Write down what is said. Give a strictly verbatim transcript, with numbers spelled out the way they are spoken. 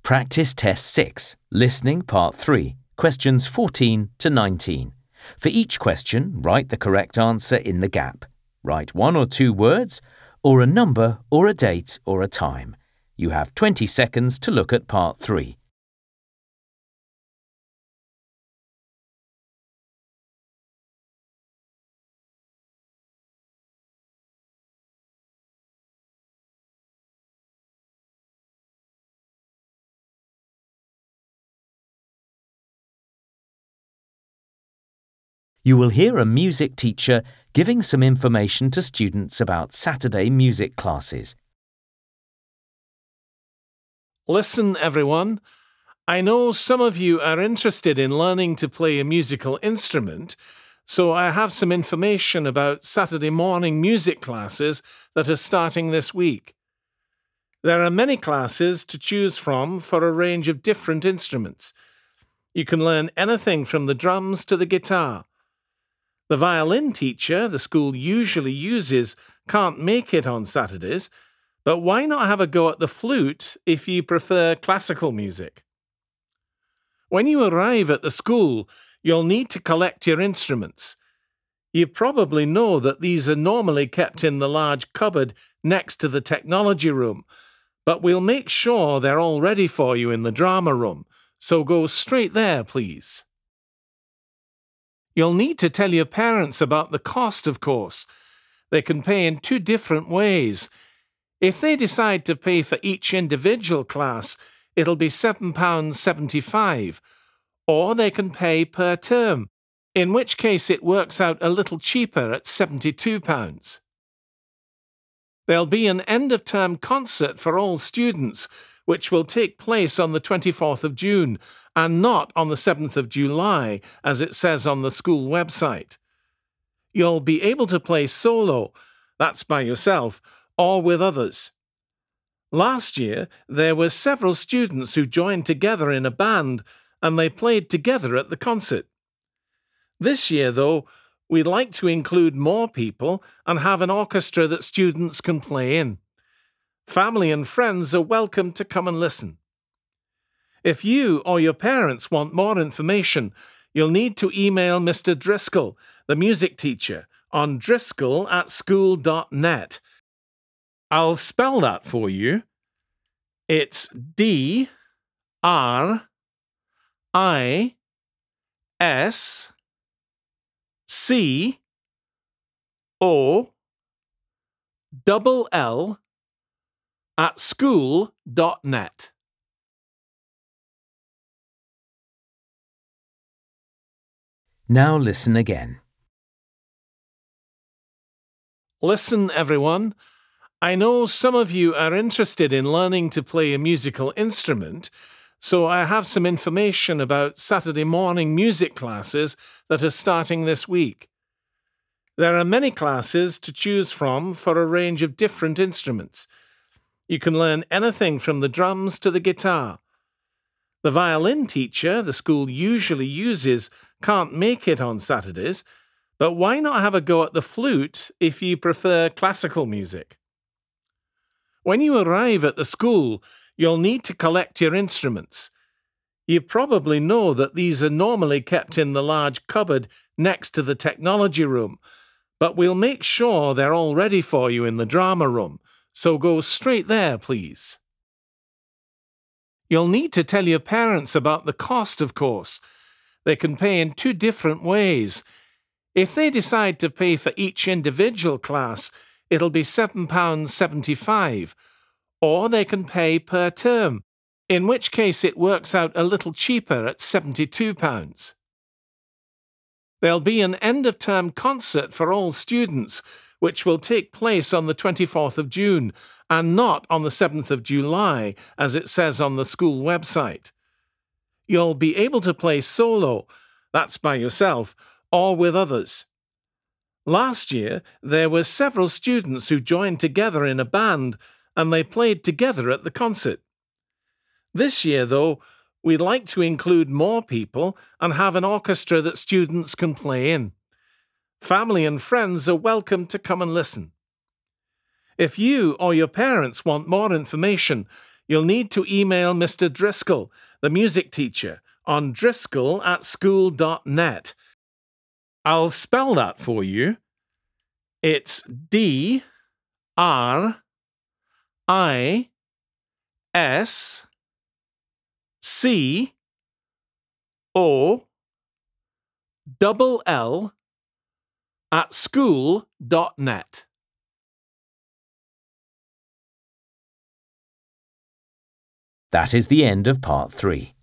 Practice Test six, Listening Part three, questions fourteen to nineteen. For each question, write the correct answer in the gap. Write one or two words, or a number, or a date, or a time. You have twenty seconds to look at Part three. You will hear a music teacher giving some information to students about Saturday music classes. Listen, everyone. I know some of you are interested in learning to play a musical instrument, so I have some information about Saturday morning music classes that are starting this week. There are many classes to choose from for a range of different instruments. You can learn anything from the drums to the guitar. The violin teacher the school usually uses can't make it on Saturdays, but why not have a go at the flute if you prefer classical music? When you arrive at the school, you'll need to collect your instruments. You probably know that these are normally kept in the large cupboard next to the technology room, but we'll make sure they're all ready for you in the drama room, so go straight there, please. You'll need to tell your parents about the cost, of course. They can pay in two different ways. If they decide to pay for each individual class, it'll be seven pounds seventy-five, or they can pay per term, in which case it works out a little cheaper at seventy-two pounds. There'll be an end-of-term concert for all students, which will take place on the twenty-fourth of June, and not on the seventh of July, as it says on the school website. You'll be able to play solo, that's by yourself, or with others. Last year, there were several students who joined together in a band, and they played together at the concert. This year, though, we'd like to include more people and have an orchestra that students can play in. Family and friends are welcome to come and listen. If you or your parents want more information, you'll need to email Mister Driscoll, the music teacher, on driscoll at school dot net. I'll spell that for you. It's D R I S C O L L at school dot net. Now listen again. Listen, everyone. I know some of you are interested in learning to play a musical instrument, so I have some information about Saturday morning music classes that are starting this week. There are many classes to choose from for a range of different instruments. You can learn anything from the drums to the guitar. The violin teacher the school usually uses can't make it on Saturdays, but why not have a go at the flute if you prefer classical music? When you arrive at the school, you'll need to collect your instruments. You probably know that these are normally kept in the large cupboard next to the technology room, but we'll make sure they're all ready for you in the drama room, so go straight there, please. You'll need to tell your parents about the cost, of course. They can pay in two different ways. If they decide to pay for each individual class, it'll be seven pounds seventy-five, or they can pay per term, in which case it works out a little cheaper at seventy-two pounds. There'll be an end-of-term concert for all students, which will take place on the twenty-fourth of June, and not on the seventh of July, as it says on the school website. You'll be able to play solo, that's by yourself, or with others. Last year, there were several students who joined together in a band, and they played together at the concert. This year, though, we'd like to include more people and have an orchestra that students can play in. Family and friends are welcome to come and listen. If you or your parents want more information, you'll need to email Mister Driscoll, the music teacher, on driscoll at school dot net. I'll spell that for you. It's D R I S C O double L at school dot net. That is the end of part three.